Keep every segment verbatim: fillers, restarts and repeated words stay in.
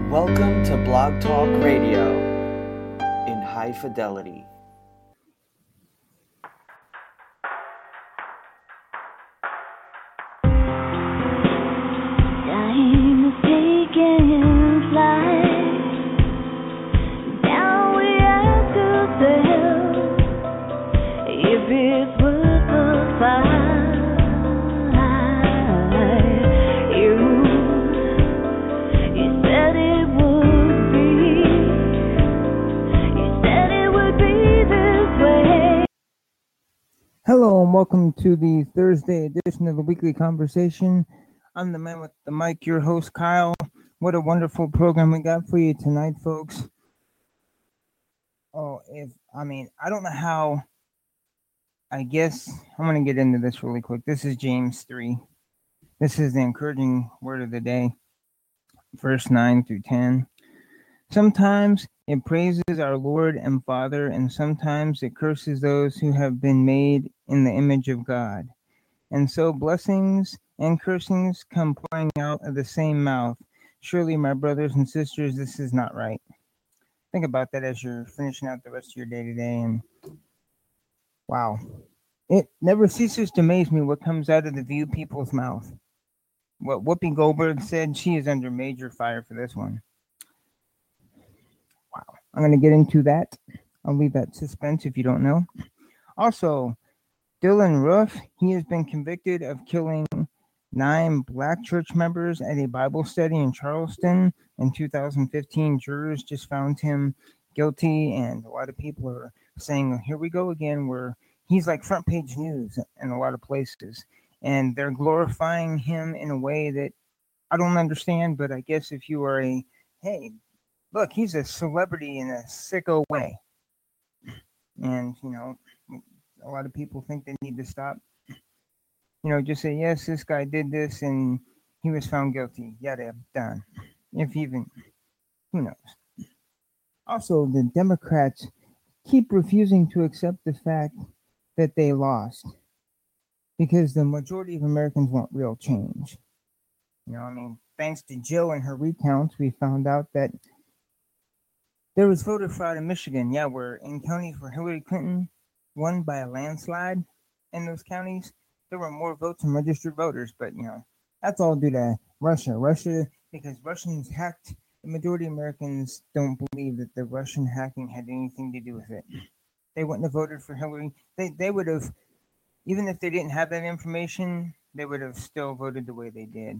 Welcome to Blog Talk Radio in high fidelity. Time is taking flight. Now we have to tell if it's worth the fight. You, you said it would be. You said it would be this way. Hello and welcome to the Thursday edition of the Weekly Conversation. I'm the man with the mic, your host, Kyle. What a wonderful program we got for you tonight, folks. Oh, if I mean, I don't know how. I guess I'm going to get into this really quick. This is James three. This is the encouraging word of the day, verse nine through ten. Sometimes it praises our Lord and Father, and sometimes it curses those who have been made in the image of God. And so blessings and cursings come pouring out of the same mouth. Surely, my brothers and sisters, this is not right. Think about that as you're finishing out the rest of your day today. And wow, it never ceases to amaze me what comes out of the View people's mouth. What Whoopi Goldberg said, she is under major fire for this one. Wow, I'm going to get into that. I'll leave that suspense if you don't know. Also, Dylan Roof, he has been convicted of killing nine black church members at a Bible study in Charleston in two thousand fifteen. Jurors just found him guilty, and a lot of people are saying, here we go again, where he's like front page news in a lot of places. And they're glorifying him in a way that I don't understand, but I guess if you are a, hey, look, he's a celebrity in a sicko way. And, you know, a lot of people think they need to stop. You know, just say, yes, this guy did this and he was found guilty. Yada, done. If even, who knows? Also, the Democrats keep refusing to accept the fact that they lost because the majority of Americans want real change. You know, I mean, thanks to Jill and her recounts, we found out that there was voter fraud in Michigan. Yeah, where in counties where Hillary Clinton won by a landslide in those counties, there were more votes than registered voters. But, you know, that's all due to Russia. Russia, because Russians hacked, the majority of Americans don't believe that the Russian hacking had anything to do with it. They wouldn't have voted for Hillary. They, they would have, even if they didn't have that information, they would have still voted the way they did.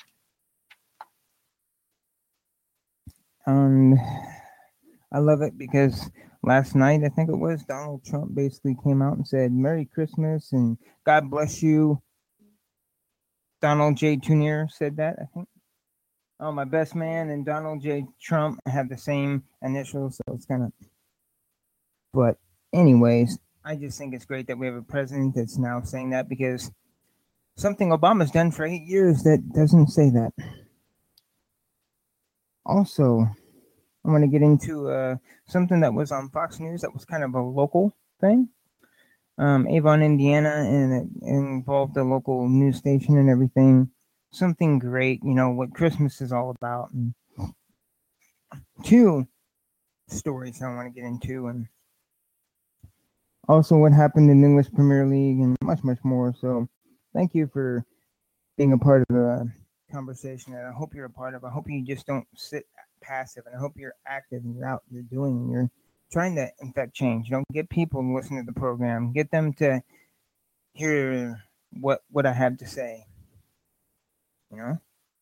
Um, I love it because last night, I think it was, Donald Trump basically came out and said, Merry Christmas and God bless you. Donald J. Junior said that, I think. Oh, my best man and Donald J. Trump have the same initials, so it's kind of... But anyways, I just think it's great that we have a president that's now saying that, because something Obama's done for eight years that doesn't say that. Also, I want to get into uh, something that was on Fox News that was kind of a local thing. Um, Avon, Indiana, and it involved a local news station and everything. Something great, you know, what Christmas is all about. And two stories I want to get into, and also what happened in the English Premier League, and much, much more. So thank you for being a part of the conversation, and I hope you're a part of it. I hope you just don't sit passive, and I hope you're active and you're out, you're doing, and you're trying to infect change. You don't get people to listen to the program. Get them to hear what what I have to say. You know?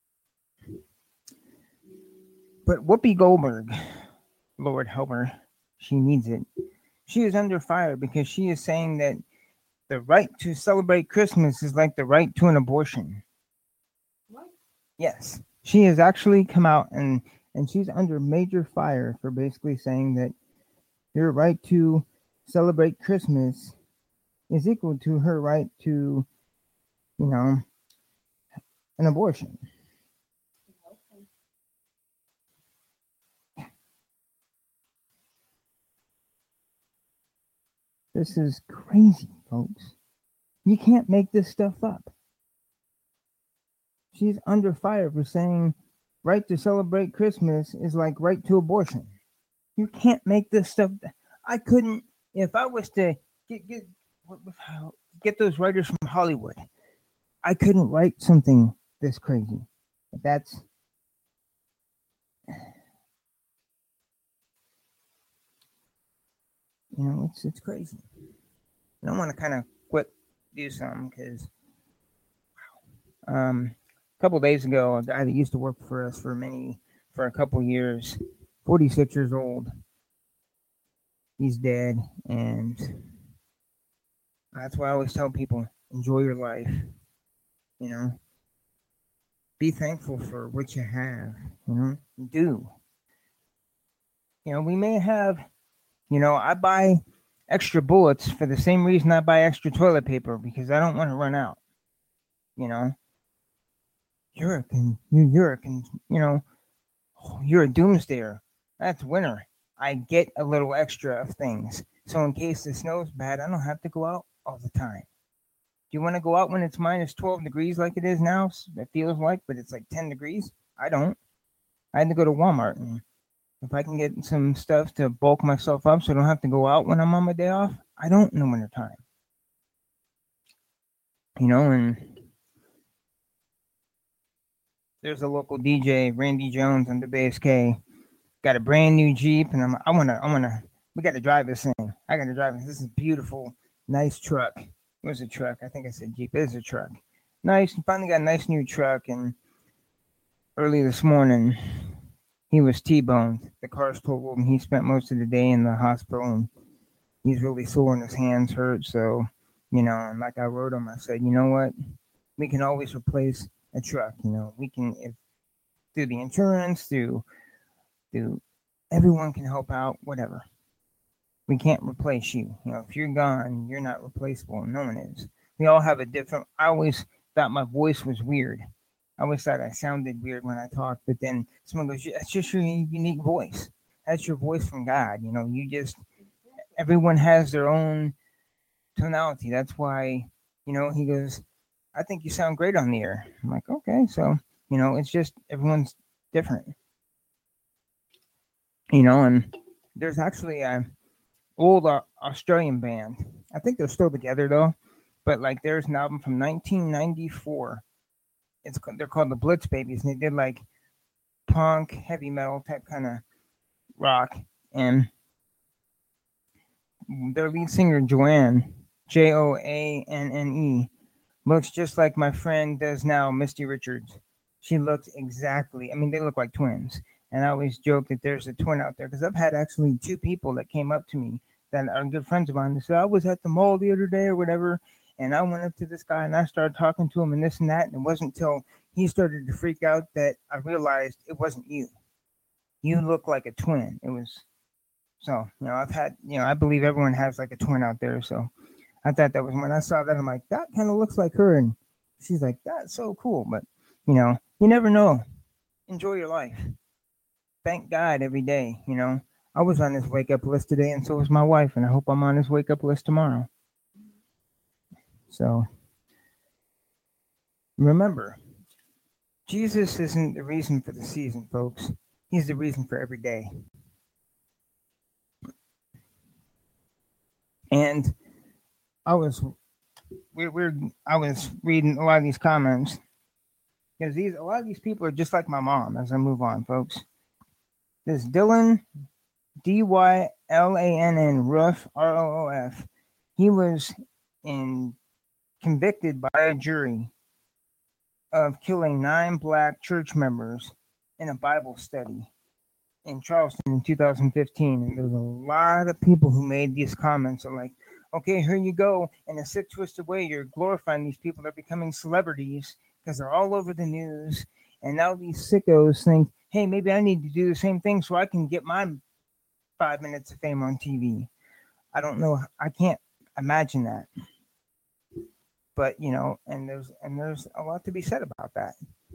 But Whoopi Goldberg, Lord help her, she needs it. She is under fire because she is saying that the right to celebrate Christmas is like the right to an abortion. What? Yes. She has actually come out and, and she's under major fire for basically saying that your right to celebrate Christmas is equal to her right to, you know, an abortion. This is crazy, folks. You can't make this stuff up. She's under fire for saying right to celebrate Christmas is like right to abortion. You can't make this stuff. I couldn't if I was to get get get those writers from Hollywood. I couldn't write something this crazy. That's you know it's it's crazy. And I want to kind of quit do something because um a couple days ago a guy that used to work for us for many for a couple years, forty-six years old, he's dead, and that's why I always tell people enjoy your life. You know, be thankful for what you have. You know, do. You know, we may have. You know, I buy extra bullets for the same reason I buy extra toilet paper because I don't want to run out. You know, you're a con- you- you're a con- you know you're a doomsdayer. That's winter. I get a little extra of things, so in case the snow's bad, I don't have to go out all the time. Do you want to go out when it's minus twelve degrees like it is now? It feels like, but it's like ten degrees. I don't. I had to go to Walmart, and if I can get some stuff to bulk myself up so I don't have to go out when I'm on my day off, I don't in the wintertime. You know, and there's a local D J, Randy Jones on the Base K, got a brand new Jeep, and I'm I wanna I wanna we gotta drive this thing. I gotta drive it. This is beautiful, nice truck. It was a truck. I think I said Jeep. It is a truck. Nice. Finally got a nice new truck, and early this morning he was T-boned. The car's totaled, and he spent most of the day in the hospital, and he's really sore and his hands hurt. So, you know, and like I wrote him, I said, you know what? We can always replace a truck. You know, we can if through the insurance, through through everyone can help out, whatever. We can't replace you. You know, if you're gone, you're not replaceable. No one is. We all have a different. I always thought my voice was weird. I always thought I sounded weird when I talked, but then someone goes, "That's just your unique voice. That's your voice from God." You know, you just everyone has their own tonality. That's why, you know, he goes, "I think you sound great on the air." I'm like, okay, so you know, it's just everyone's different. You know, and there's actually a old uh, Australian band. I think they're still together though, but like there's an album from nineteen ninety-four. It's they're called the Blitz Babies, and they did like punk, heavy metal type kind of rock, and their lead singer Joanne, J O A N N E, looks just like my friend does now, Misty Richards. She looks exactly. I mean, they look like twins. And I always joke that there's a twin out there because I've had actually two people that came up to me that are good friends of mine. They said, I was at the mall the other day or whatever, and I went up to this guy and I started talking to him and this and that. And it wasn't until he started to freak out that I realized it wasn't you. You look like a twin. It was so, you know, I've had, you know, I believe everyone has like a twin out there. So I thought that was when I saw that, I'm like, that kind of looks like her. And she's like, that's so cool. But, you know, you never know. Enjoy your life. Thank God every day, you know. I was on this wake up list today, and so was my wife, and I hope I'm on this wake up list tomorrow. So remember, Jesus isn't the reason for the season, folks. He's the reason for every day. And I was we're, we're I was reading a lot of these comments because these a lot of these people are just like my mom. As I move on, folks. This Dylan, D Y L A N N Roof, R O O F. He was in convicted by a jury of killing nine black church members in a Bible study in Charleston in two thousand fifteen. And there's a lot of people who made these comments are like, okay, here you go. In a sick, twisted way, you're glorifying these people. They're becoming celebrities because they're all over the news. And now these sickos think, hey, maybe I need to do the same thing so I can get my five minutes of fame on T V. I don't know. I can't imagine that. But, you know, and there's and there's a lot to be said about that.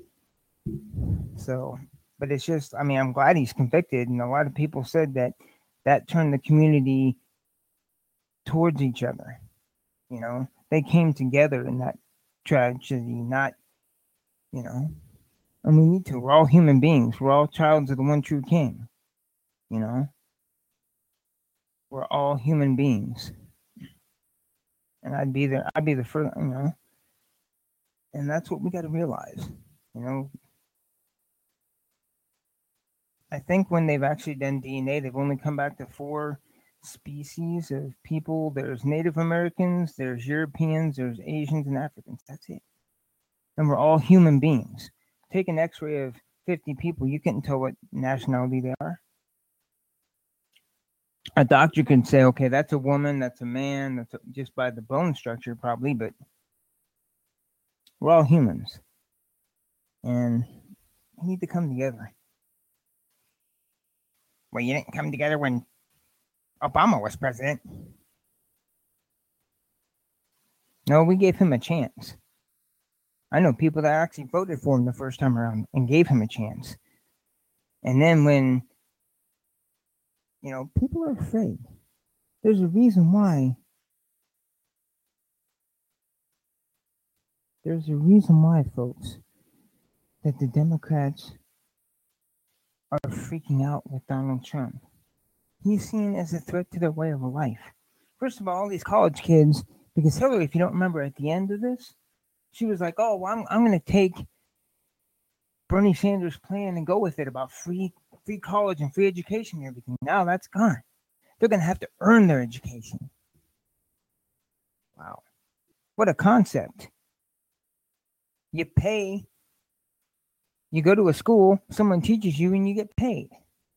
So, but it's just, I mean, I'm glad he's convicted. And a lot of people said that that turned the community towards each other. You know, they came together in that tragedy, not, you know, And we need to. We're all human beings. We're all childs of the one true king. You know? We're all human beings. And I'd be there. I'd be the first, you know? And that's what we got to realize. You know? I think when they've actually done D N A, they've only come back to four species of people. There's Native Americans, there's Europeans, there's Asians, and Africans. That's it. And we're all human beings. Take an x-ray of fifty people, you couldn't tell what nationality they are. A doctor can say, okay, that's a woman, that's a man, that's a, just by the bone structure probably, but we're all humans. And we need to come together. Well, you didn't come together when Obama was president. No, we gave him a chance. I know people that actually voted for him the first time around and gave him a chance. And then when, you know, people are afraid. There's a reason why. There's a reason why, folks, that the Democrats are freaking out with Donald Trump. He's seen as a threat to their way of life. First of all, all these college kids, because Hillary, if you don't remember at the end of this, she was like, oh, well, I'm, I'm going to take Bernie Sanders' plan and go with it about free free college and free education and everything. Now that's gone. They're going to have to earn their education. Wow. What a concept. You pay, you go to a school, someone teaches you, and you get paid.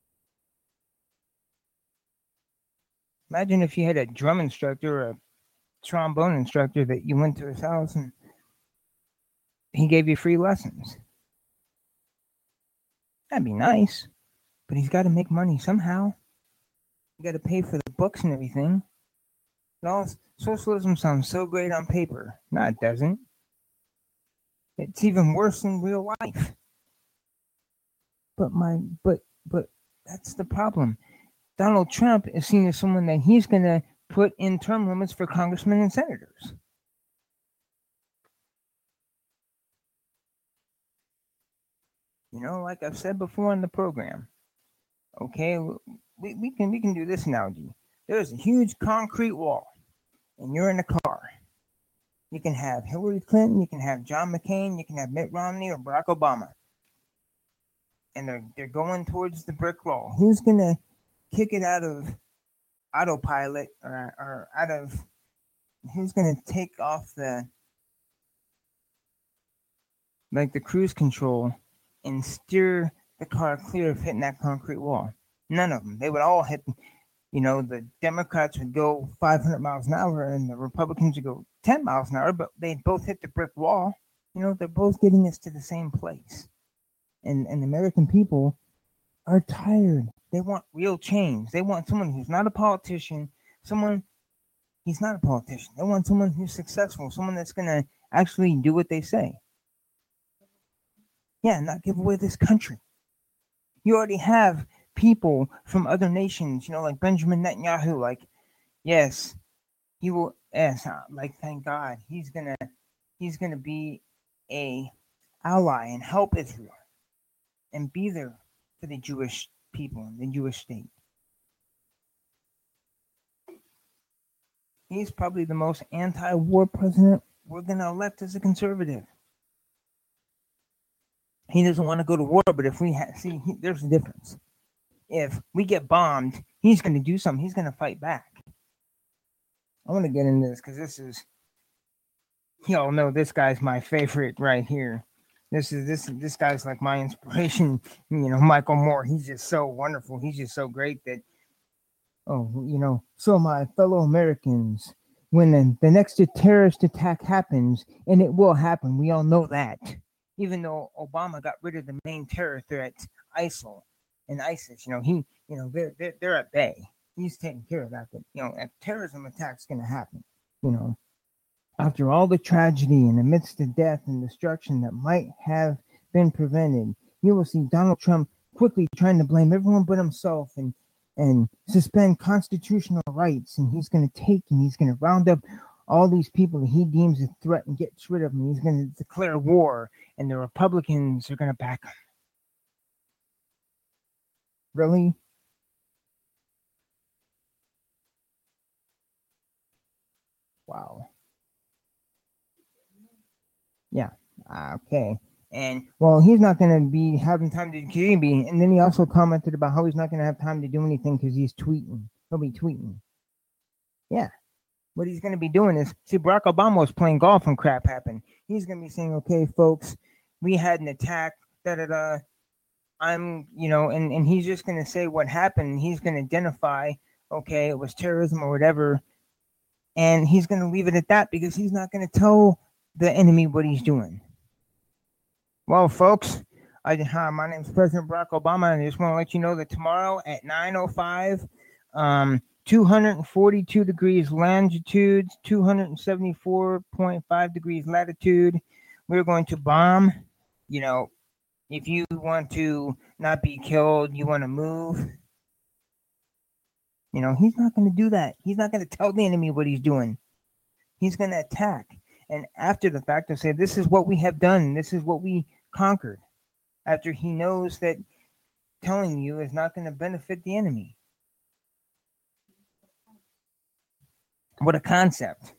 Imagine if you had a drum instructor or a trombone instructor that you went to his house and he gave you free lessons. That'd be nice, but he's got to make money somehow. You got to pay for the books and everything. And all socialism sounds so great on paper. No, it doesn't. It's even worse in real life. But my, but, but that's the problem. Donald Trump is seen as someone that he's going to put in term limits for congressmen and senators. You know, like I've said before on the program, okay, we, we can we can do this analogy. There's a huge concrete wall, and you're in a car. You can have Hillary Clinton, you can have John McCain, you can have Mitt Romney or Barack Obama. And they're, they're going towards the brick wall. Who's going to kick it out of autopilot or, or out of, who's going to take off the, like the cruise control and steer the car clear of hitting that concrete wall? None of them. They would all hit, you know, the Democrats would go five hundred miles an hour and the Republicans would go ten miles an hour, but they'd both hit the brick wall. You know, they're both getting us to the same place. And, and American people are tired. They want real change. They want someone who's not a politician, someone, he's not a politician. They want someone who's successful, someone that's going to actually do what they say. Yeah, not give away this country. You already have people from other nations, you know, like Benjamin Netanyahu, like, yes, he will, yes, like, thank God, he's going to, he's going to be a ally and help Israel and be there for the Jewish people and the Jewish state. He's probably the most anti-war president we're going to elect as a conservative. He doesn't want to go to war, but if we ha- see, he, there's a difference. If we get bombed, he's going to do something. He's going to fight back. I want to get into this because this is, y'all know this guy's my favorite right here. This is this this guy's like my inspiration. You know, Michael Moore. He's just so wonderful. He's just so great that, oh, you know, so my fellow Americans, when the, the next terrorist attack happens, and it will happen, we all know that. Even though Obama got rid of the main terror threats, ISIL and ISIS, you know, he, you know, they're they're, they're at bay. He's taking care of that. But you know, a terrorism attack's going to happen. You know, after all the tragedy and amidst the death and destruction that might have been prevented, you will see Donald Trump quickly trying to blame everyone but himself and and suspend constitutional rights. And he's going to take and he's going to round up all these people that he deems a threat and gets rid of them. He's going to declare war, and the Republicans are going to back him. Really? Wow. Yeah. Ah, okay. And well, he's not going to be having time to be. And then he also commented about how he's not going to have time to do anything because he's tweeting. He'll be tweeting. Yeah. What he's going to be doing is, see, Barack Obama was playing golf when crap happened. He's going to be saying, okay, folks, we had an attack, da da da. I'm, you know, and, and he's just going to say what happened. He's going to identify, okay, it was terrorism or whatever. And he's going to leave it at that because he's not going to tell the enemy what he's doing. Well, folks, I, hi, my name is President Barack Obama, and I just want to let you know that tomorrow at nine oh five, um, two hundred forty-two degrees longitude, two hundred seventy-four point five degrees latitude, we're going to bomb. You know, if you want to not be killed, you want to move. You know, he's not going to do that. He's not going to tell the enemy what he's doing. He's going to attack. And after the fact, they'll say, this is what we have done. This is what we conquered. After he knows that telling you is not going to benefit the enemy. What a concept.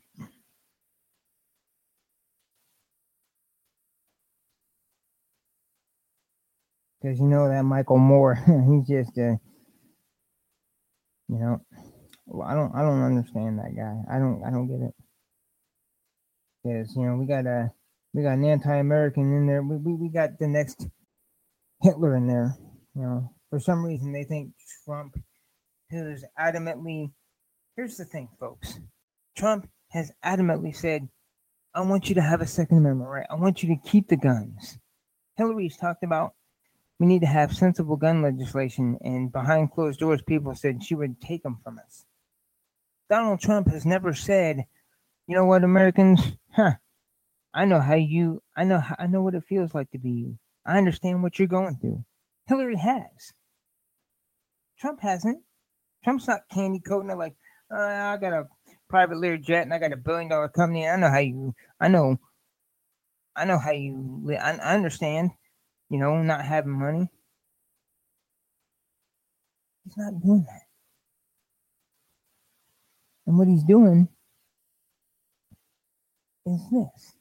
Because you know that Michael Moore, he's just a, you know, well, I don't, I don't understand that guy. I don't, I don't get it. Because you know we got a, we got an anti-American in there. We, we, we got the next Hitler in there. You know, for some reason they think Trump, who's adamantly, here's the thing, folks. Trump has adamantly said, I want you to have a Second Amendment right. I want you to keep the guns. Hillary's talked about we need to have sensible gun legislation, and behind closed doors, people said she would take them from us. Donald Trump has never said, you know what, Americans, huh, I know how you, I know how, I know what it feels like to be you. I understand what you're going through. Hillary has. Trump hasn't. Trump's not candy coating it like, uh, I got a private Lear jet and I got a billion dollar company. I know how you, I know, I know how you, I, I understand, you know, not having money. He's not doing that. And what he's doing is this.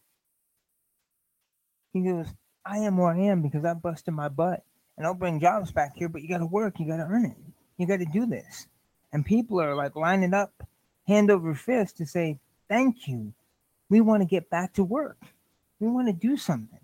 He goes, I am where I am because I busted my butt. And I'll bring jobs back here, but you got to work. You got to earn it. You got to do this. And people are like lining up, hand over fist to say, thank you. We want to get back to work. We want to do something.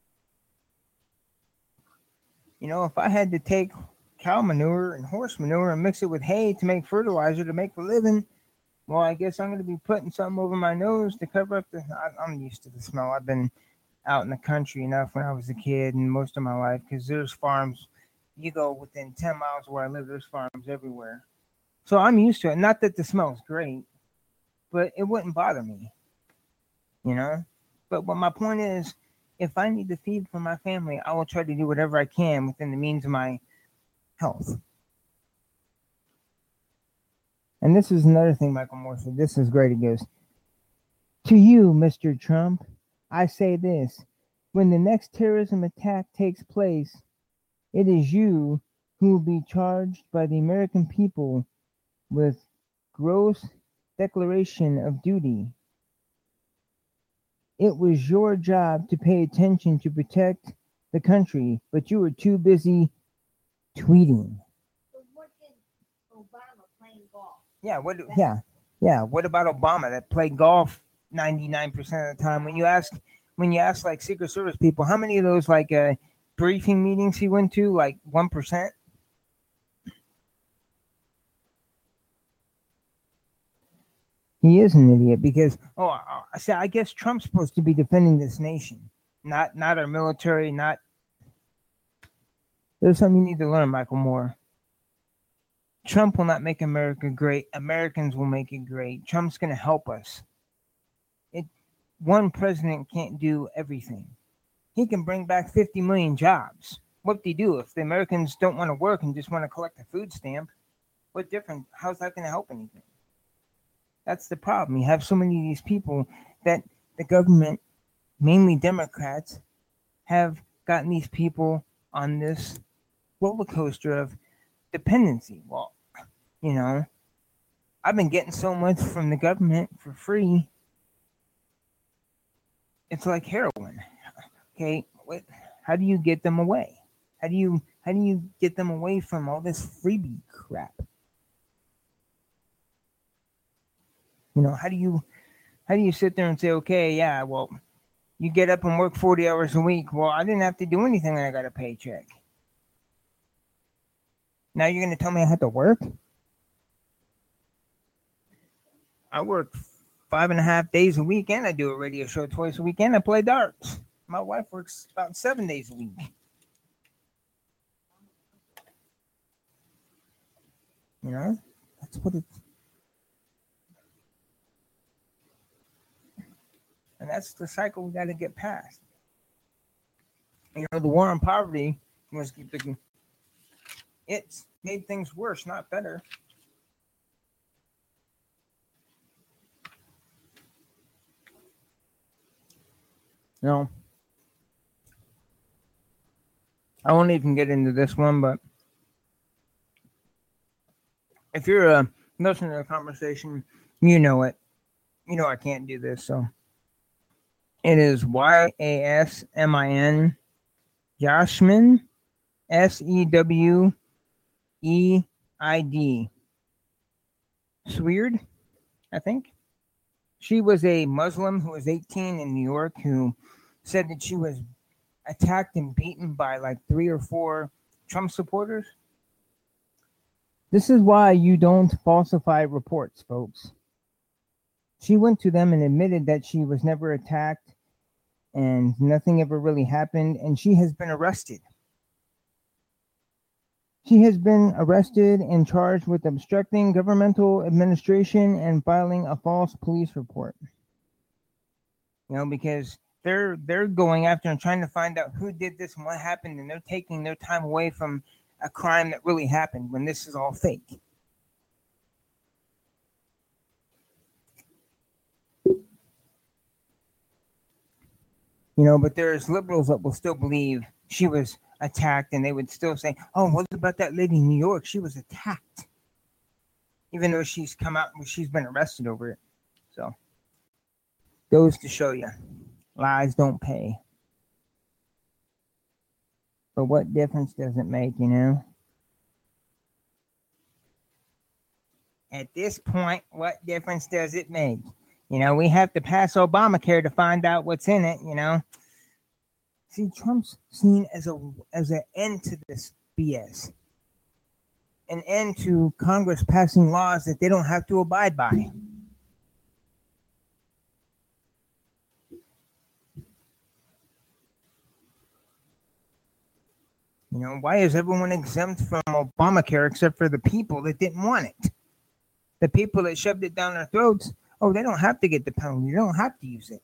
You know, if I had to take cow manure and horse manure and mix it with hay to make fertilizer to make a living, well, I guess I'm going to be putting something over my nose to cover up the... I, I'm used to the smell. I've been out in the country enough when I was a kid and most of my life because there's farms. You go within ten miles where I live, there's farms everywhere. So I'm used to it. Not that the smell's great, but it wouldn't bother me, you know? But what my point is, if I need to feed for my family, I will try to do whatever I can within the means of my health. And this is another thing Michael Moore said. This is great. He goes, to you, Mister Trump, I say this. When the next terrorism attack takes place, it is you who will be charged by the American people with gross declaration of duty. It was your job to pay attention to protect the country, but you were too busy tweeting. Obama playing golf. Yeah, what yeah. Yeah, what about Obama that played golf ninety-nine percent of the time? When you ask when you ask like Secret Service people, how many of those like uh, briefing meetings he went to, like one percent? He is an idiot because, oh, I say, I guess Trump's supposed to be defending this nation, not not our military, not. There's something you need to learn, Michael Moore. Trump will not make America great. Americans will make it great. Trump's going to help us. It one president can't do everything. He can bring back fifty million jobs. What do you do if the Americans don't want to work and just want to collect a food stamp? What different? How's that going to help anything? That's the problem. You have so many of these people that the government, mainly Democrats, have gotten these people on this roller coaster of dependency. Well, you know, I've been getting so much from the government for free. It's like heroin. Okay, what? How do you get them away? How do you how do you get them away from all this freebie crap? You know, how do you how do you sit there and say, okay, yeah, well, you get up and work forty hours a week. Well, I didn't have to do anything and I got a paycheck. Now you're going to tell me I had to work? I work five and a half days a week and I do a radio show twice a week and I play darts. My wife works about seven days a week. You know, that's what it's. And that's the cycle we got to get past. You know, the war on poverty was keeping. It's made things worse, not better. No. I won't even get into this one, but if you're uh, listening to the conversation, you know it. You know I can't do this, so. It is Y A S M I N, Yasmin, S E W E I D. Swird, I think. She was a Muslim who was eighteen in New York who said that she was attacked and beaten by like three or four Trump supporters. This is why you don't falsify reports, folks. She went to them and admitted that she was never attacked and nothing ever really happened, and she has been arrested. She has been arrested and charged with obstructing governmental administration and filing a false police report. You know, because they're they're going after and trying to find out who did this and what happened, and they're taking their time away from a crime that really happened when this is all fake. You know, but there's liberals that will still believe she was attacked, and they would still say, oh, what about that lady in New York? She was attacked. Even though she's come out, she's been arrested over it. So, goes to show you, lies don't pay. But what difference does it make, you know? At this point, what difference does it make? You know, we have to pass Obamacare to find out what's in it, you know. See, Trump's seen as a as an end to this B S. An end to Congress passing laws that they don't have to abide by. You know, why is everyone exempt from Obamacare except for the people that didn't want it? The people that shoved it down their throats, oh, they don't have to get the penalty. You don't have to use it.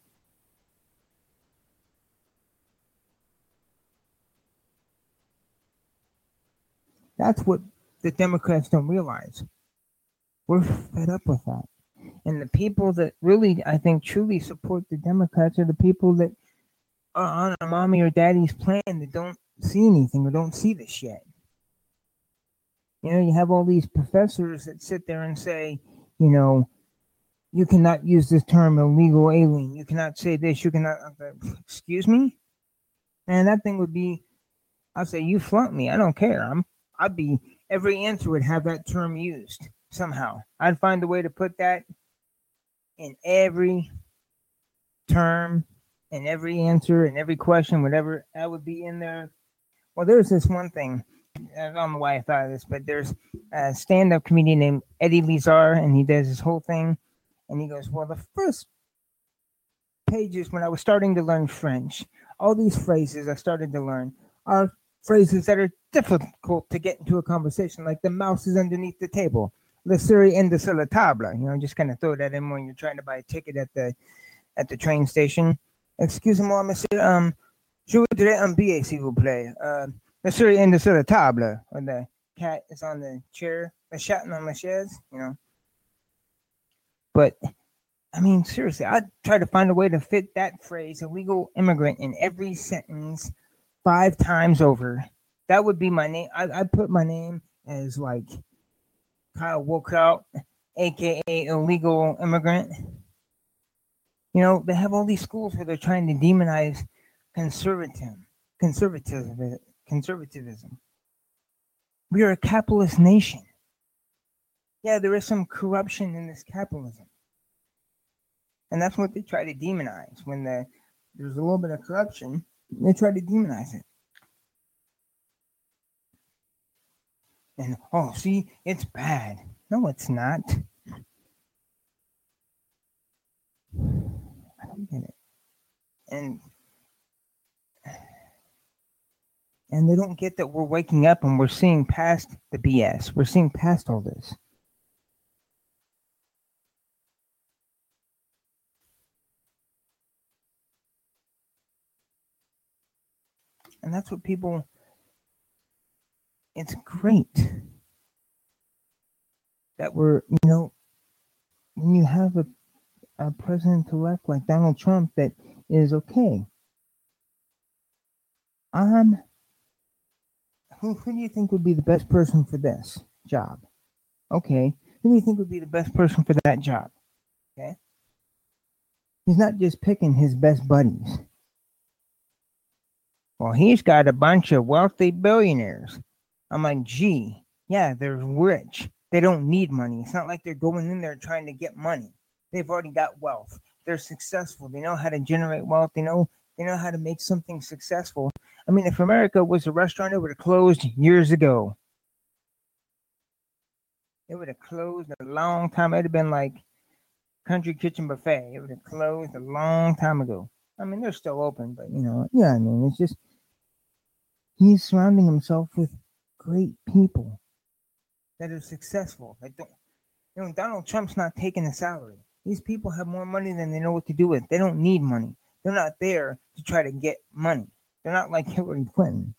That's what the Democrats don't realize. We're fed up with that. And the people that really, I think, truly support the Democrats are the people that are on a mommy or daddy's plan that don't see anything or don't see this yet. You know, you have all these professors that sit there and say, you know, you cannot use this term illegal alien. You cannot say this. You cannot. Excuse me? And that thing would be, I'll say, you flunk me. I don't care. I'm, I'd be, every answer would have that term used somehow. I'd find a way to put that in every term, in every answer, in every question, whatever that would be in there. Well, there's this one thing. I don't know why I thought of this, but there's a stand-up comedian named Eddie Lizar, and he does this whole thing. And he goes, well, the first pages when I was starting to learn French, all these phrases I started to learn are phrases that are difficult to get into a conversation, like the mouse is underneath the table. Le souris est sur la table. You know, just kind of throw that in when you're trying to buy a ticket at the at the train station. Excusez-moi, monsieur. Um, je voudrais un billet, s'il vous plaît. Uh, le souris est sur la table. Or the cat is on the chair. The chat on the chaise, you know. But I mean, seriously, I try to find a way to fit that phrase illegal immigrant in every sentence five times over. That would be my name. I, I put my name as like Kyle Walkout, aka illegal immigrant. You know, they have all these schools where they're trying to demonize conservatism, conservatism, conservatism. We are a capitalist nation. Yeah, there is some corruption in this capitalism. And that's what they try to demonize. When the, there's a little bit of corruption, they try to demonize it. And, oh, see, it's bad. No, it's not. I don't get it. And and they don't get that we're waking up and we're seeing past the B S. We're seeing past all this. And that's what people, it's great that we're, you know, when you have a, a president-elect like Donald Trump that is okay. Um, who, who do you think would be the best person for this job? Okay. Who do you think would be the best person for that job? Okay. He's not just picking his best buddies. Well, he's got a bunch of wealthy billionaires. I'm like, gee, yeah, they're rich. They don't need money. It's not like they're going in there trying to get money. They've already got wealth. They're successful. They know how to generate wealth. They know they know how to make something successful. I mean, if America was a restaurant, it would have closed years ago. It would have closed a long time. It would have been like Country Kitchen Buffet. It would have closed a long time ago. I mean, they're still open, but, you know, yeah, I mean, it's just he's surrounding himself with great people that are successful. That don't, you know, Donald Trump's not taking a salary. These people have more money than they know what to do with. They don't need money. They're not there to try to get money. They're not like Hillary Clinton.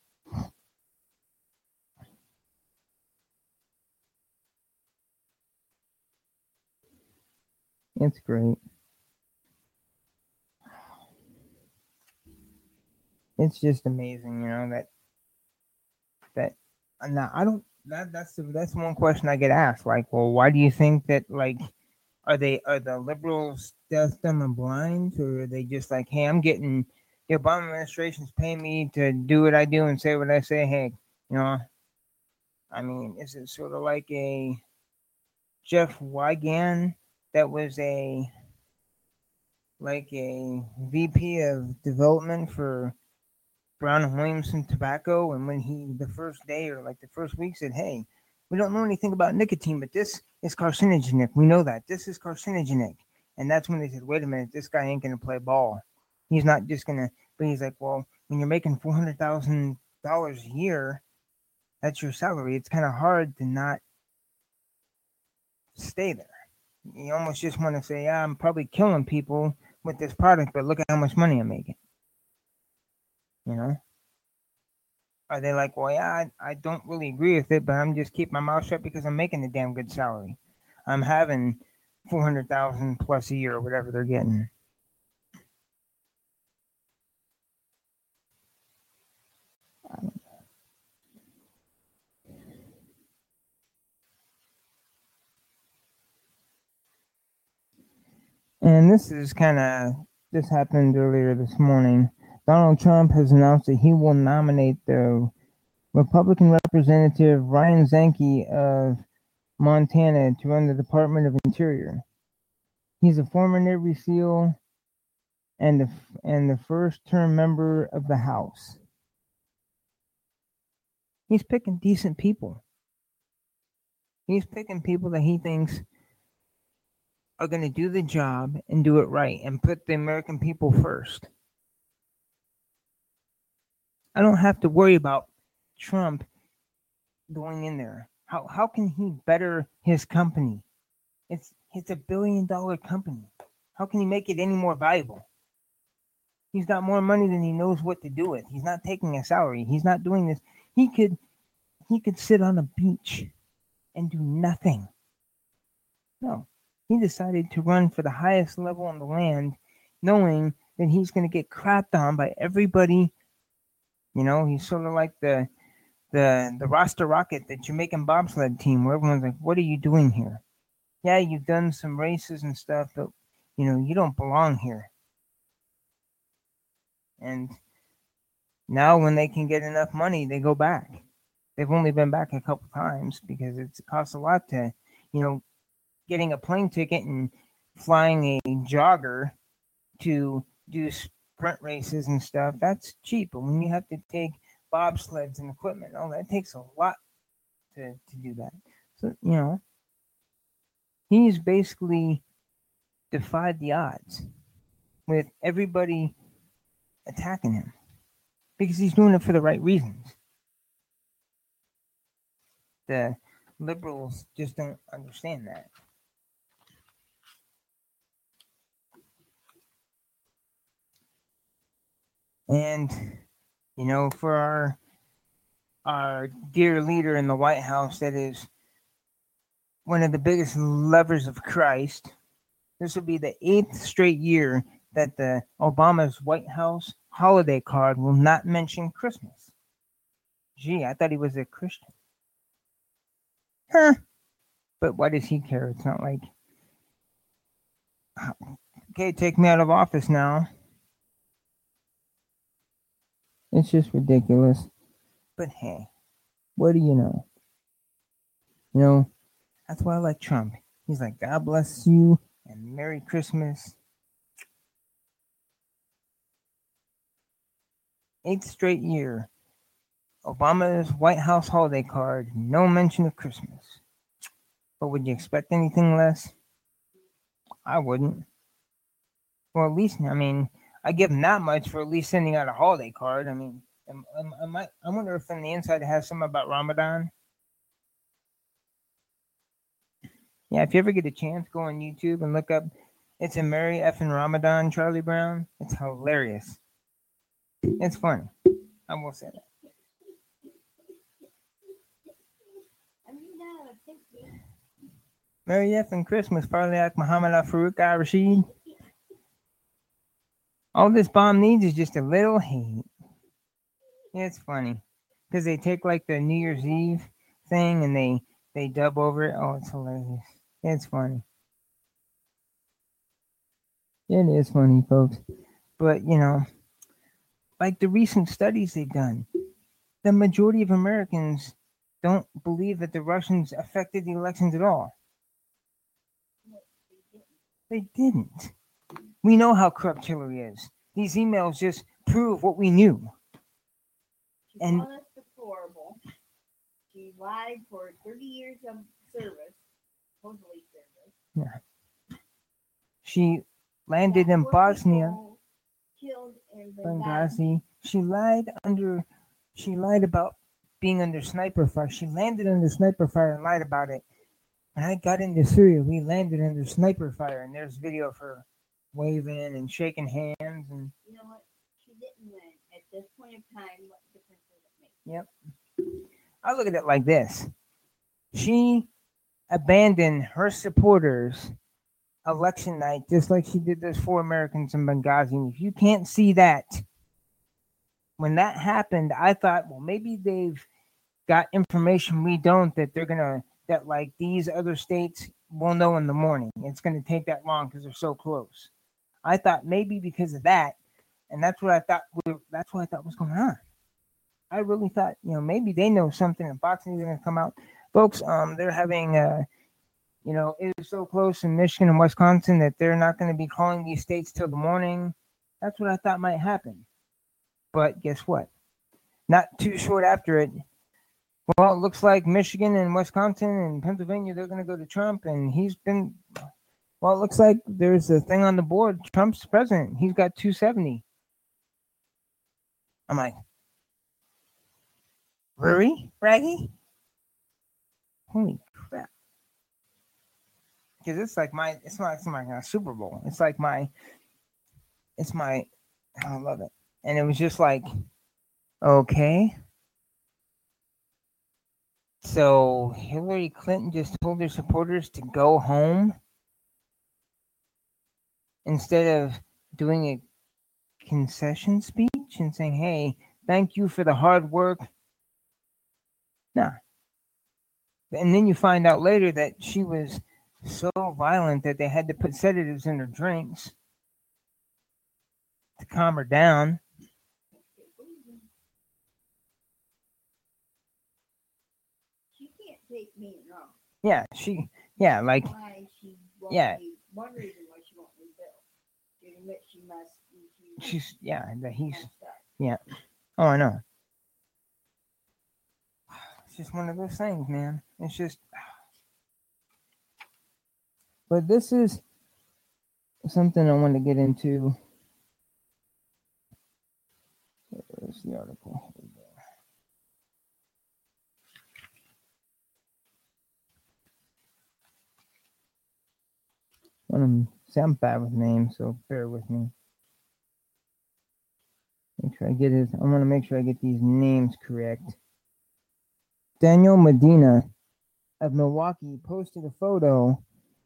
It's great. It's just amazing, you know, that that now I don't that that's the, that's one question I get asked. Like, well, why do you think that, like, are they are the liberals deaf, dumb, and blind, or are they just like, hey, I'm getting the Obama administration's paying me to do what I do and say what I say. Hey, you know, I mean, is it sort of like a Jeff Wigan that was a like a V P of development for Brown and Williamson Tobacco, and when he the first day or like the first week said, hey, we don't know anything about nicotine, but this is carcinogenic. We know that. This is carcinogenic. And that's when they said, wait a minute, this guy ain't going to play ball. He's not just going to, but he's like, well, when you're making four hundred thousand dollars a year, that's your salary. It's kind of hard to not stay there. You almost just want to say, yeah, I'm probably killing people with this product, but look at how much money I'm making. You know? Are they like, well, yeah, I, I don't really agree with it, but I'm just keep my mouth shut because I'm making a damn good salary. I'm having four hundred thousand plus a year or whatever they're getting. And this is kind of, this happened earlier this morning. Donald Trump has announced that he will nominate the Republican Representative Ryan Zinke of Montana to run the Department of Interior. He's a former Navy SEAL and the, and the first-term member of the House. He's picking decent people. He's picking people that he thinks are going to do the job and do it right and put the American people first. I don't have to worry about Trump going in there. How how can he better his company? It's it's a billion dollar company. How can he make it any more valuable? He's got more money than he knows what to do with. He's not taking a salary. He's not doing this. He could he could sit on a beach and do nothing. No. He decided to run for the highest level on the land, knowing that he's going to get crapped on by everybody. You know, he's sort of like the the the Rasta Rocket, the Jamaican bobsled team, where everyone's like, "What are you doing here? Yeah, you've done some races and stuff, but you know, you don't belong here." And now, when they can get enough money, they go back. They've only been back a couple times because it's, it costs a lot to, you know, getting a plane ticket and flying a jogger to do sprint races and stuff. That's cheap, but when you have to take bobsleds and equipment, oh, that takes a lot to, to do that. So, you know, he's basically defied the odds with everybody attacking him because he's doing it for the right reasons. The liberals just don't understand that. And, you know, for our our dear leader in the White House that is one of the biggest lovers of Christ, this will be the eighth straight year that the Obama's White House holiday card will not mention Christmas. Gee, I thought he was a Christian. Huh. But why does he care? It's not like, okay, take me out of office now. It's just ridiculous. But hey, what do you know? You know, that's why I like Trump. He's like, God bless you and Merry Christmas. Eighth straight year. Obama's White House holiday card, no mention of Christmas. But would you expect anything less? I wouldn't. Well, at least, I mean, I give him that much for at least sending out a holiday card. I mean, am, am, am I, I wonder if on the inside it has something about Ramadan. Yeah, if you ever get a chance, go on YouTube and look up It's a Merry Effin' Ramadan, Charlie Brown. It's hilarious. It's funny. I will say that. Merry Effin' Christmas, Farliak Muhammad Al Farouk Al Rashid. All this bomb needs is just a little hate. It's funny because they take like the New Year's Eve thing and they they dub over it. Oh, it's hilarious. It's funny. It is funny, folks. But you know, like the recent studies they've done, the majority of Americans don't believe that the Russians affected the elections at all. They didn't. We know how corrupt Hillary is. These emails just prove what we knew. She's And- honest, deplorable. She lied for thirty years of service, supposedly service. She landed in Four Bosnia, people Killed in Benghazi. Benghazi. She lied under. She lied about being under sniper fire. She landed under sniper fire and lied about it. When I got into Syria, we landed under sniper fire, and there's video of her waving and shaking hands. And You know what? She didn't win. At this point in time, what difference does it make? yep, I look at it like this: she abandoned her supporters election night, just like she did those four Americans in Benghazi. And if you can't see that, when that happened, I thought, well, maybe they've got information we don't, that they're gonna, that like these other states will know in the morning. It's gonna take that long because they're so close. I thought maybe because of that, and that's what I thought. That's what I thought was going on. I really thought, you know, maybe they know something, and Fox News is gonna come out, folks. Um, they're having uh. You know, it is so close in Michigan and Wisconsin that they're not going to be calling these states till the morning. That's what I thought might happen. But guess what? Not too short after it, well, it looks like Michigan and Wisconsin and Pennsylvania, they're going to go to Trump. And he's been, well, it looks like there's a thing on the board. Trump's president. He's got two seventy. I'm like, really, Raggy? Holy crap. Because it's like my, it's not, it's my uh, Super Bowl. It's like my, it's my, I love it. And it was just like, okay. So Hillary Clinton just told her supporters to go home. instead of doing a concession speech and saying, hey, thank you for the hard work. Nah. And then you find out later that she was so violent that they had to put sedatives in her drinks to calm her down. She can't take me wrong. Yeah, she, yeah, like, Why she won't yeah. leave. One reason why she won't leave Bill. She admits she must. She she's, yeah, that he's, messed up. yeah. Oh, I know. It's just one of those things, man. It's just, but this is something I want to get into. Where's the article? Here we go. Um, see, I'm bad with names, so bear with me. Make sure I get his. I want to make sure I get these names correct. Daniel Medina of Milwaukee posted a photo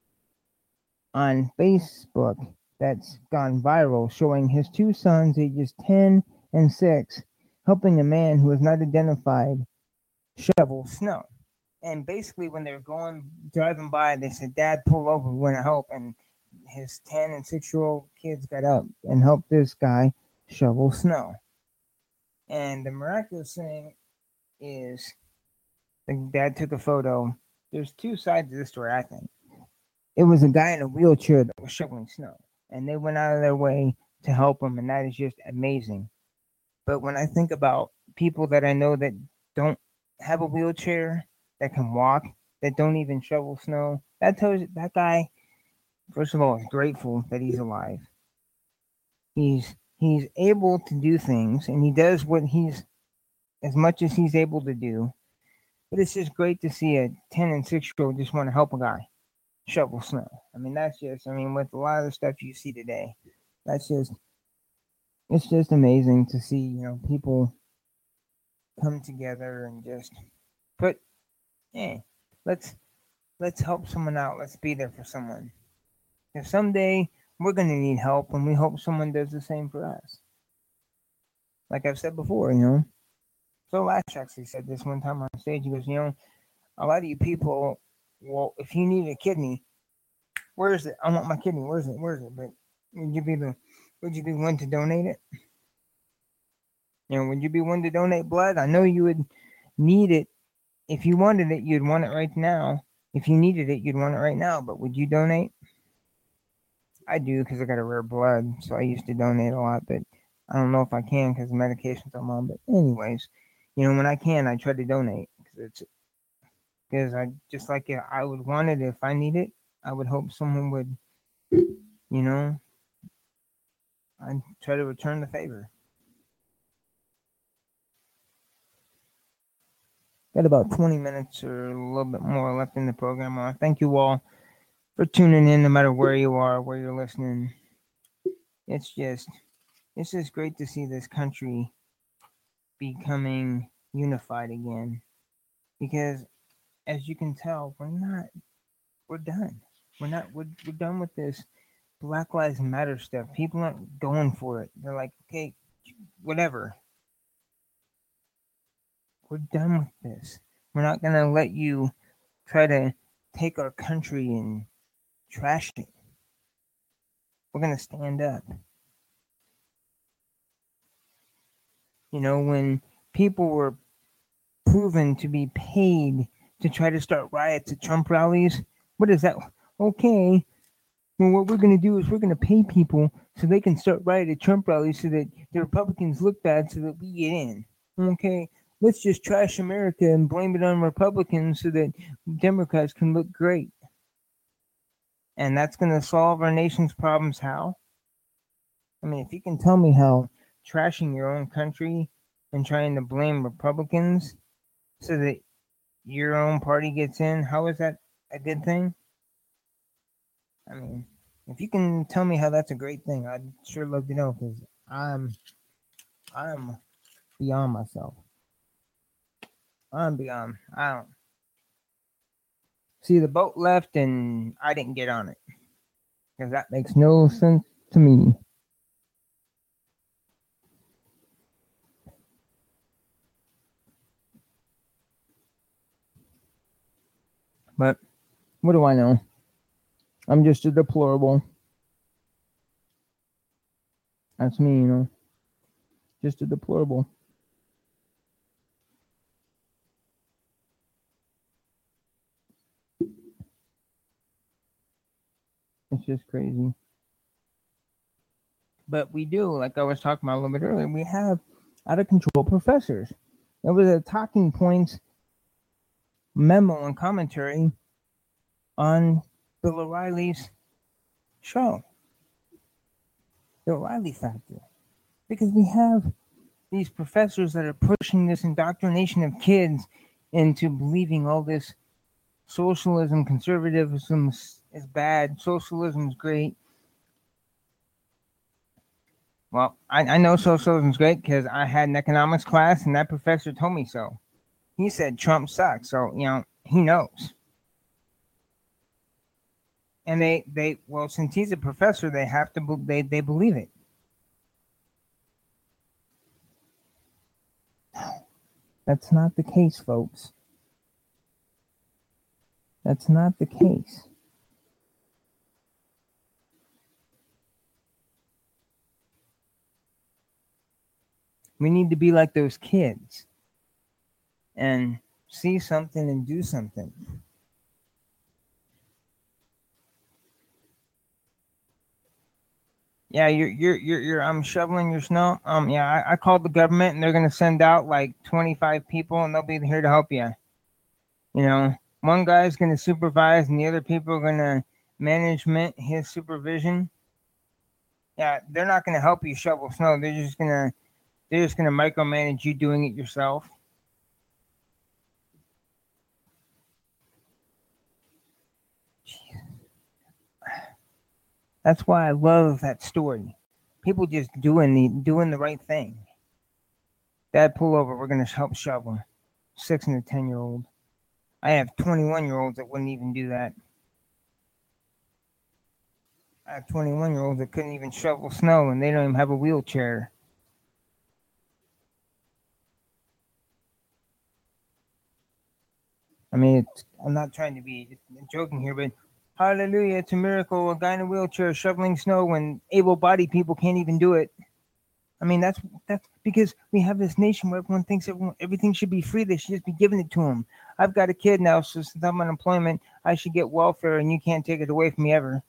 on Facebook that's gone viral, showing his two sons, ages ten and six, helping a man who is not identified shovel snow. And basically, when they were going driving by, they said, "Dad, pull over. We want to help." And his ten and six year old kids got up and helped this guy shovel snow. And the miraculous thing is, the dad took a photo. There's two sides to this story, I think. It was a guy in a wheelchair that was shoveling snow, and they went out of their way to help him, and that is just amazing. But when I think about people that I know that don't have a wheelchair, that can walk, that don't even shovel snow, that tells you that guy, first of all, is grateful that he's alive. He's he's able to do things, and he does what he's, as much as he's able to do. But it's just great to see a ten and six year old just want to help a guy shovel snow. I mean, that's just, I mean, with a lot of the stuff you see today, that's just, it's just amazing to see, you know, people come together and just put, hey, let's, let's help someone out. Let's be there for someone. Because someday we're going to need help, and we hope someone does the same for us. Like I've said before, you know. So Lash actually said this one time on stage. He goes, you know, a lot of you people, well, if you need a kidney, where is it? I want my kidney. Where is it? Where is it? But would you be the, would you be willing to donate it? You know, would you be willing to donate blood? I know you would need it. If you wanted it, you'd want it right now. If you needed it, you'd want it right now. But would you donate? I do, because I got a rare blood, so I used to donate a lot. But I don't know if I can because the medications I'm on. But anyways, you know, when I can, I try to donate because it's because I just like it. I would want it if I need it. I would hope someone would, you know, I'd try to return the favor. Got about twenty minutes or a little bit more left in the program. I thank you all for tuning in, no matter where you are, where you're listening. It's just, it's just great to see this country becoming unified again. Because, as you can tell, we're not, we're done. We're not, we're, we're done with this Black Lives Matter stuff. People aren't going for it. They're like, okay, whatever. We're done with this. We're not going to let you try to take our country and trash it. We're going to stand up. You know, when people were proven to be paid to try to start riots at Trump rallies, what is that? Okay, well, what we're going to do is we're going to pay people so they can start rioting at Trump rallies so that the Republicans look bad so that we get in. Okay, let's just trash America and blame it on Republicans so that Democrats can look great. And that's going to solve our nation's problems. How? I mean, if you can tell me how trashing your own country and trying to blame Republicans so that your own party gets in, how is that a good thing? I mean, if you can tell me how that's a great thing, I'd sure love to know, because I'm, I'm beyond myself. I'm beyond. I don't. See, the boat left and I didn't get on it, because that makes no sense to me. But what do I know? I'm just a deplorable. That's me, you know. Just a deplorable. It's just crazy. But we do, like I was talking about a little bit earlier, we have out of control professors. There was a talking points memo and commentary on Bill O'Reilly's show, the O'Reilly Factor, because we have these professors that are pushing this indoctrination of kids into believing all this socialism, conservatism is bad, socialism is great. Well, I, I know socialism is great because I had an economics class and that professor told me so. He said Trump sucks, so, you know, he knows. And they, they well, since he's a professor, they have to, they, they believe it. That's not the case, folks. That's not the case. We need to be like those kids and see something and do something. Yeah, you're you're you're, you're I'm shoveling your snow. Um, yeah, I, I called the government and they're gonna send out like twenty-five people and they'll be here to help you. You know, one guy's gonna supervise and the other people are gonna management his supervision. Yeah, they're not gonna help you shovel snow. They're just gonna they're just gonna micromanage you doing it yourself. That's why I love that story. People just doing the doing the right thing. Dad, pull over. We're gonna help shovel. Six and a ten year old. I have twenty-one year olds that wouldn't even do that. I have twenty-one year olds that couldn't even shovel snow and they don't even have a wheelchair. I mean, it's, I'm not trying to be joking here, but hallelujah, it's a miracle. A guy in a wheelchair shoveling snow when able-bodied people can't even do it. I mean, that's that's because we have this nation where everyone thinks everyone, everything should be free. They should just be giving it to them. I've got a kid now, so since I'm on unemployment, I should get welfare, and you can't take it away from me ever.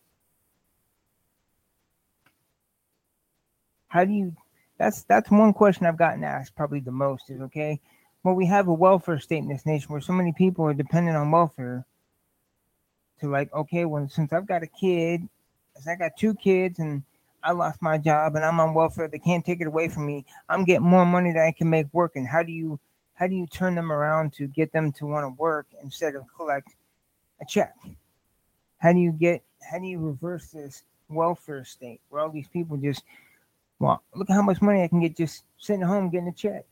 How do you? That's that's one question I've gotten asked probably the most. Is okay. Well, we have a welfare state in this nation where so many people are dependent on welfare. To like, okay, well, since I've got a kid, since I got two kids, and I lost my job, and I'm on welfare, they can't take it away from me. I'm getting more money than I can make working. How do you, how do you turn them around to get them to want to work instead of collect a check? How do you get, how do you reverse this welfare state where all these people just, well, look at how much money I can get just sitting at home getting a check.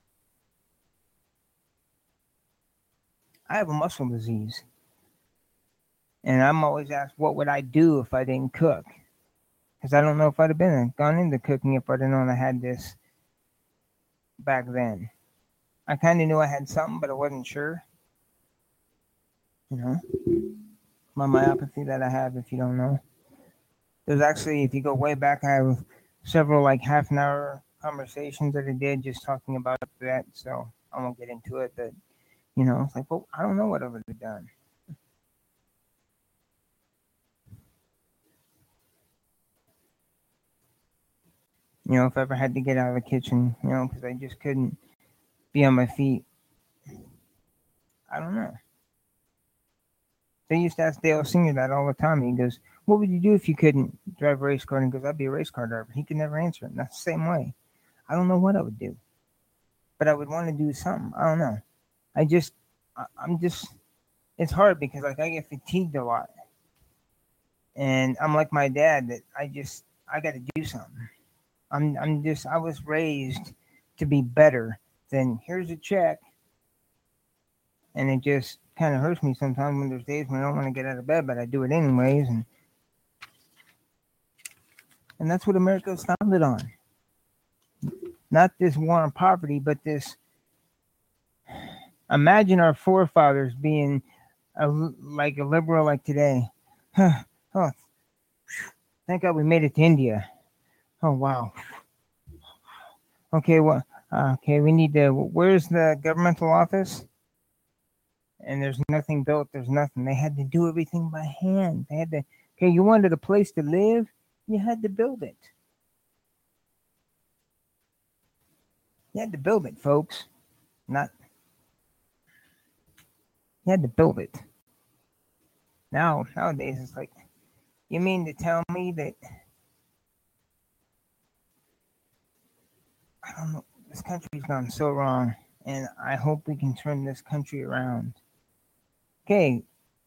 I have a muscle disease. And I'm always asked, what would I do if I didn't cook? Because I don't know if I'd have been gone into cooking if I'd have known I had this back then. I kind of knew I had something, but I wasn't sure. You know, my myopathy that I have, if you don't know. There's actually, if you go way back, I have several like half an hour conversations that I did just talking about that. So I won't get into it, but you know, it's like, well, I don't know what I would have done. You know, if I ever had to get out of the kitchen, you know, because I just couldn't be on my feet. I don't know. They used to ask Dale Senior that all the time. He goes, what would you do if you couldn't drive a race car? And he goes, I'd be a race car driver. He could never answer it. And that's the same way. I don't know what I would do. But I would want to do something. I don't know. I just, I, I'm just, it's hard because like I get fatigued a lot. And I'm like my dad that I just, I got to do something. I'm, I'm just, I was raised to be better than here's a check. And it just kind of hurts me sometimes when there's days when I don't want to get out of bed, but I do it anyways. And And that's what America was founded on. Not this war on poverty, but this. Imagine our forefathers being a, like a liberal like today. Oh, thank God we made it to India. Oh, wow. Okay, well, uh, okay, we need to. Where's the governmental office? And there's nothing built. There's nothing. They had to do everything by hand. They had to. Okay, you wanted a place to live, you had to build it. You had to build it, folks. Not. You had to build it. Now, nowadays, it's like, you mean to tell me that I don't know, this country's gone so wrong, and I hope we can turn this country around. Okay.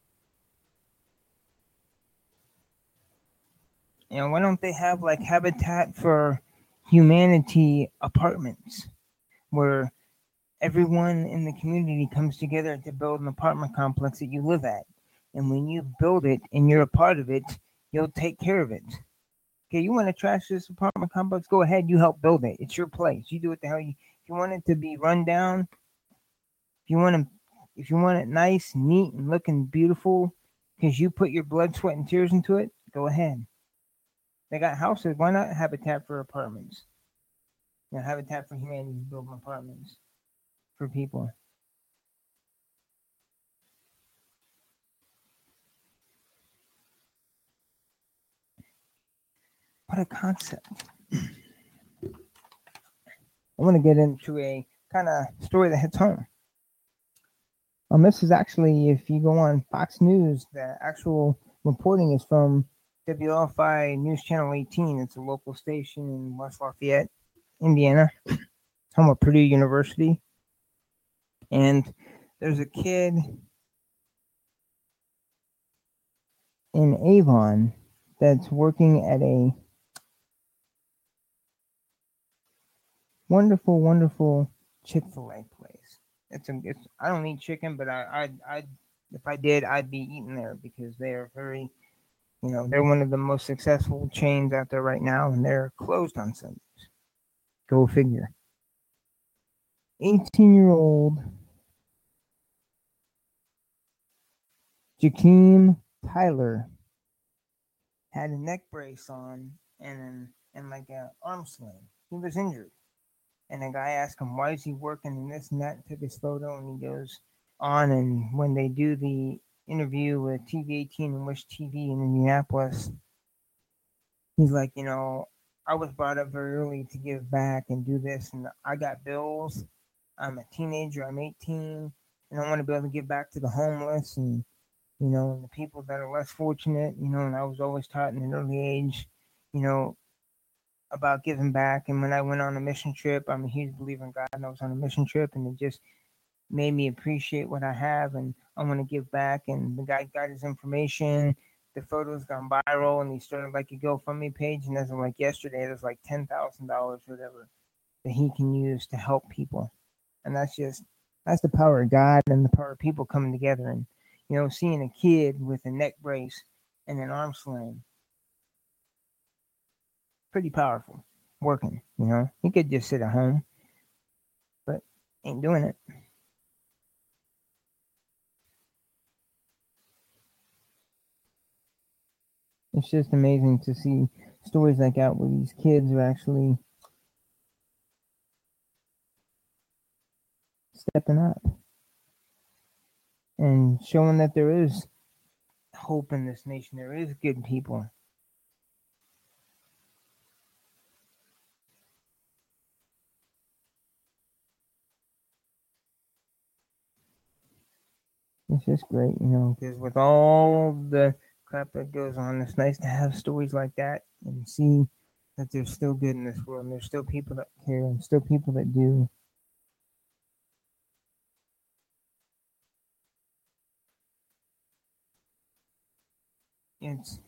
You know, why don't they have like Habitat for Humanity apartments where everyone in the community comes together to build an apartment complex that you live at? And when you build it and you're a part of it, you'll take care of it. Okay, you want to trash this apartment complex? Go ahead, you help build it. It's your place. You do what the hell you. If you want it to be run down, if you want to, if you want it nice, neat, and looking beautiful, because you put your blood, sweat, and tears into it, go ahead. They got houses. Why not Habitat for apartments? You know, Habitat for Humanity building apartments for people. What a concept. I want to get into a kind of story that hits home. Um, this is actually, if you go on Fox News, the actual reporting is from W L F I News Channel eighteen. It's a local station in West Lafayette, Indiana, home of Purdue University. And there's a kid in Avon that's working at a wonderful, wonderful Chick-fil-A place. It's a, it's, I don't eat chicken, but I, I, I, if I did, I'd be eating there because they are very, you know, they're one of the most successful chains out there right now, and they're closed on Sundays. Go figure. eighteen-year-old Jakeem Tyler had a neck brace on and and like an arm sling. He was injured. And the guy asked him, why is he working in this and that? Took his photo, and he goes on. And when they do the interview with T V eighteen and Wish T V in Indianapolis, he's like, you know, I was brought up very early to give back and do this. And I got bills. I'm a teenager. I'm eighteen. And I want to be able to give back to the homeless and, you know, and the people that are less fortunate, you know. And I was always taught in an early age, you know, about giving back. And when I went on a mission trip, I'm a huge believer in God, and I was on a mission trip, and it just made me appreciate what I have, and I want to give back. And the guy got his information, the photos gone viral, and he started like a GoFundMe page, and as of like yesterday, there's like ten thousand dollars or whatever that he can use to help people. And that's just, that's the power of God and the power of people coming together. And, you know, seeing a kid with a neck brace and an arm sling, pretty powerful, working, you know. He could just sit at home, but ain't doing it. It's just amazing to see stories like that where these kids are actually stepping up and showing that there is hope in this nation. There is good people. It's just great, you know, because with all the crap that goes on, it's nice to have stories like that and see that there's still good in this world, and there's still people that care, and still people that do. It's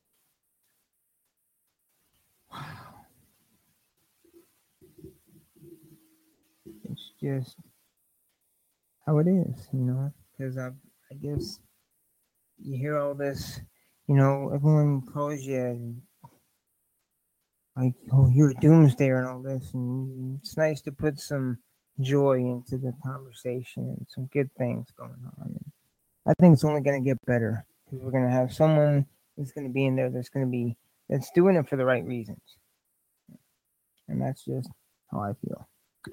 it's just how it is, you know, because I, I guess you hear all this, you know, everyone calls you like, oh, you're a doomsdayer and all this. And it's nice to put some joy into the conversation and some good things going on. And I think it's only going to get better because we're going to have someone that's going to be in there that's going to be that's doing it for the right reasons, and that's just how I feel.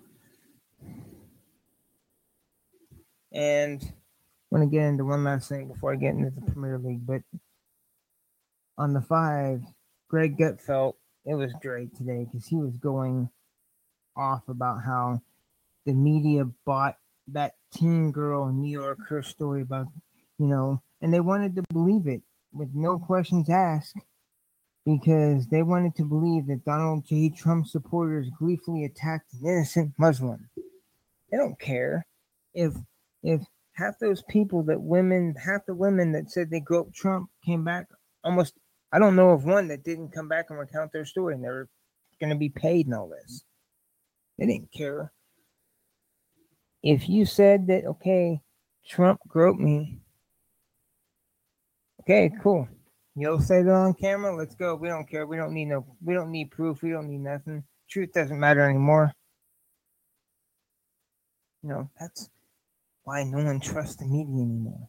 And I want to get into one last thing before I get into the Premier League, but on the five, Greg Gutfeld, it was great today because he was going off about how the media bought that teen girl in New York, her story about, you know, and they wanted to believe it with no questions asked because they wanted to believe that Donald J. Trump supporters gleefully attacked an innocent Muslim. They don't care if if half those people that women, half the women that said they grew up Trump came back almost. I don't know of one that didn't come back and recount their story, and they were going to be paid and all this. They didn't care. If you said that, okay, Trump groped me, okay, cool. You'll say that on camera. Let's go. We don't care. We don't need no. We don't need proof. We don't need nothing. Truth doesn't matter anymore. You know, that's why no one trusts the media anymore.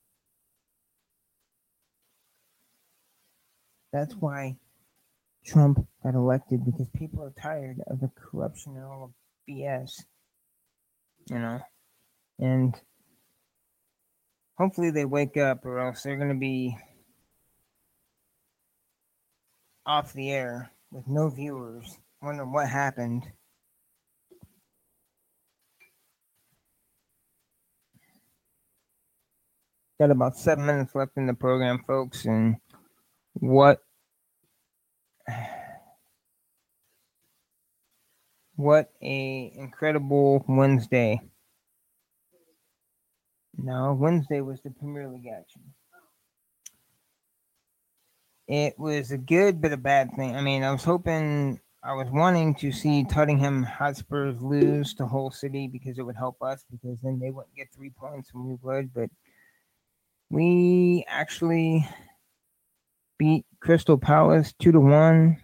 That's why Trump got elected, because people are tired of the corruption and all the B S. You know, and hopefully they wake up, or else they're going to be off the air with no viewers, wondering what happened. Got about seven minutes left in the program, folks, and what what a incredible Wednesday. No, Wednesday was the Premier League action. It was a good but a bad thing. I mean, I was hoping, I was wanting to see Tottenham Hotspurs lose to Hull City because it would help us, because then they wouldn't get three points and we would. But we actually beat Crystal Palace two to one,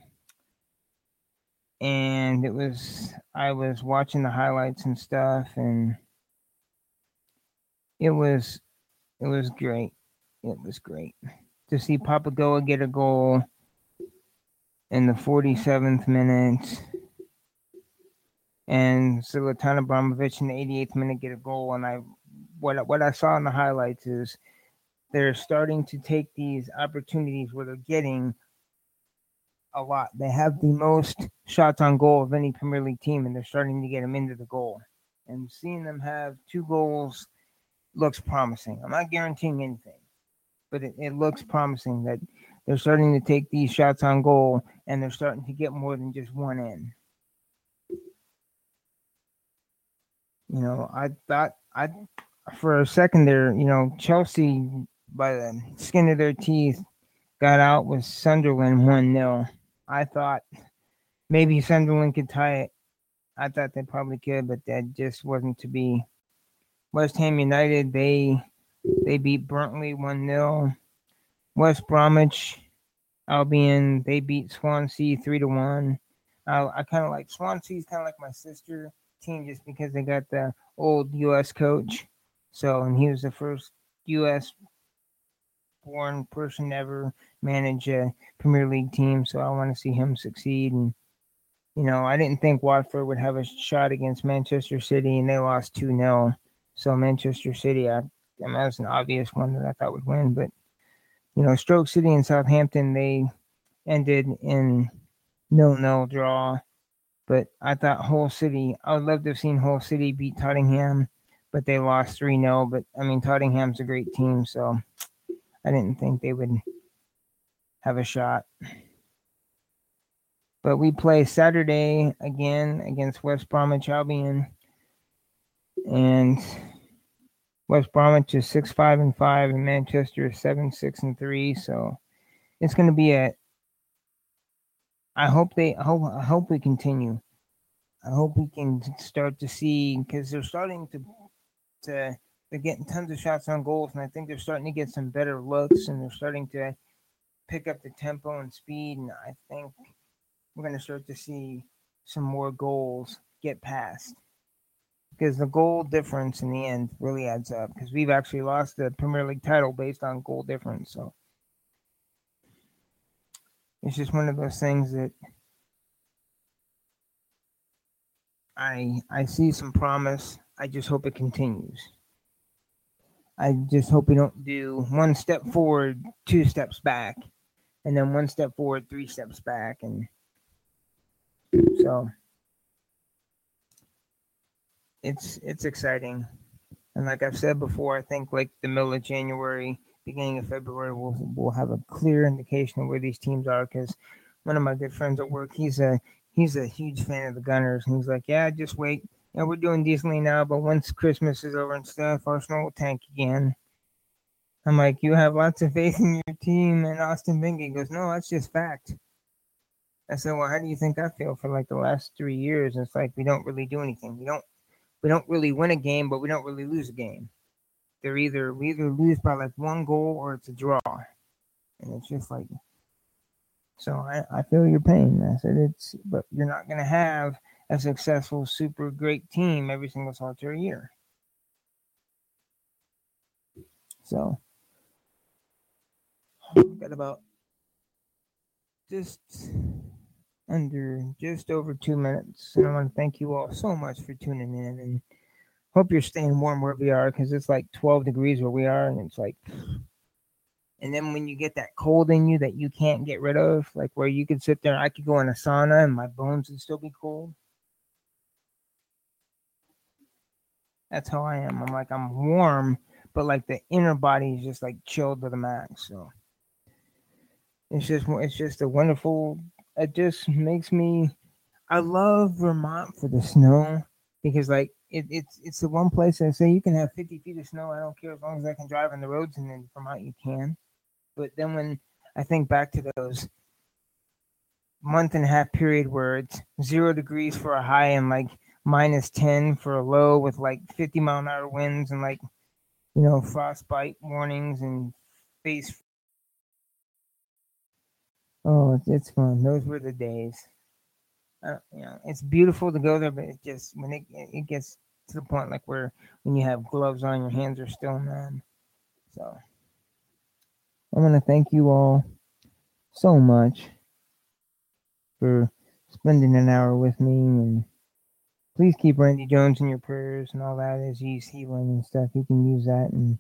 and it was I was watching the highlights and stuff, and it was it was great. It was great to see Papagoa get a goal in the forty-seventh minute, and Zlatan Ibrahimovic in the eighty-eighth minute get a goal. And I what what I saw in the highlights is they're starting to take these opportunities where they're getting a lot. They have the most shots on goal of any Premier League team, and they're starting to get them into the goal. And seeing them have two goals looks promising. I'm not guaranteeing anything, but it, it looks promising that they're starting to take these shots on goal, and they're starting to get more than just one in. You know, I thought I for a second there, you know, Chelsea, by the skin of their teeth, got out with Sunderland one nil. I thought maybe Sunderland could tie it. I thought they probably could, but that just wasn't to be. West Ham United, they they beat Burnley one nil. West Bromwich Albion, they beat Swansea three to one. I, I kind of like Swansea's kind of like my sister team, just because they got the old U S coach. So, and he was the first U S born person to ever manage a Premier League team. So I want to see him succeed. And, you know, I didn't think Watford would have a shot against Manchester City, and they lost two nil. So Manchester City, I, I mean, that was an obvious one that I thought would win. But, you know, Stoke City and Southampton, they ended in nil nil draw. But I thought Hull City, I would love to have seen Hull City beat Tottenham, but they lost three nil. But, I mean, Tottenham's a great team, so I didn't think they would have a shot. But we play Saturday again against West Bromwich Albion. And West Bromwich is six five and five, and Manchester is seven six and three. So it's going to be a. I hope they. I hope. I hope we continue. I hope we can start to see, because they're starting to. To they're getting tons of shots on goals, and I think they're starting to get some better looks, and they're starting to pick up the tempo and speed. And I think we're going to start to see some more goals get passed. Because the goal difference in the end really adds up. Because we've actually lost the Premier League title based on goal difference. So it's just one of those things that I I see some promise. I just hope it continues. I just hope we don't do one step forward, two steps back, and then one step forward, three steps back, and so it's it's exciting. And like I've said before, I think like the middle of January, beginning of February, we'll we'll have a clear indication of where these teams are. Because one of my good friends at work, he's a he's a huge fan of the Gunners, and he's like, "Yeah, just wait. You know, we're doing decently now, but once Christmas is over and stuff, Arsenal will tank again." I'm like, "You have lots of faith in your team," and Austin Bingley goes, "No, that's just fact." I said, "Well, how do you think I feel for like the last three years?" And it's like we don't really do anything. We don't we don't really win a game, but we don't really lose a game. They're either we either lose by like one goal or it's a draw, and it's just like. So I, I feel your pain. I said it's, but you're not gonna have a successful, super great team every single solitary year. So we've got about just under, just over two minutes, and I want to thank you all so much for tuning in, and hope you're staying warm wherever you are, because it's like twelve degrees where we are, and it's like. And then when you get that cold in you that you can't get rid of, like where you could sit there, I could go in a sauna and my bones would still be cold. That's how I am. I'm like, I'm warm, but like the inner body is just like chilled to the max. So it's just, it's just a wonderful, it just makes me, I love Vermont for the snow, because like it, it's, it's the one place I say you can have fifty feet of snow. I don't care, as long as I can drive on the roads, and in Vermont you can. But then when I think back to those month and a half period where it's zero degrees for a high and like minus ten for a low, with like fifty mile an hour winds and like, you know, frostbite warnings and face. Oh, it's, it's fun. Those were the days. Uh, you know, it's beautiful to go there, but it just, when it, it gets to the point like where when you have gloves on, your hands are still numb. So. I want to thank you all so much for spending an hour with me, and please keep Randy Jones in your prayers and all that as he's healing and stuff. You can use that. And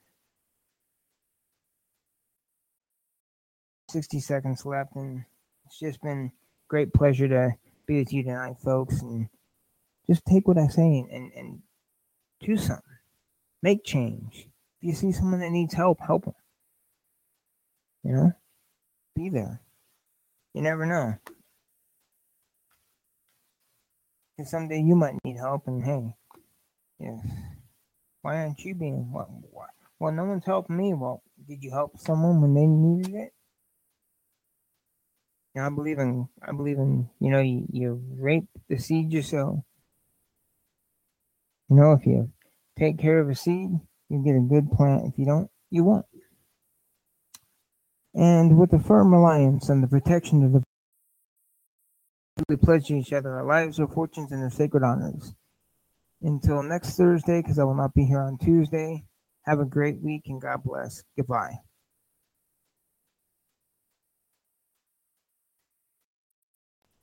sixty seconds left, and it's just been great pleasure to be with you tonight, folks. And just take what I say and, and do something. Make change. If you see someone that needs help, help them. You know, be there. You never know. Because someday you might need help, and hey, yeah, why aren't you being? What, what? Well, no one's helping me. Well, did you help someone when they needed it? You know, I believe in. I believe in. You know, you, you rape the seed you sow. You know, if you take care of a seed, you get a good plant. If you don't, you won't. And with a firm reliance on the protection of the, we pledge to each other our lives, our fortunes, and our sacred honors. Until next Thursday, because I will not be here on Tuesday, have a great week and God bless. Goodbye.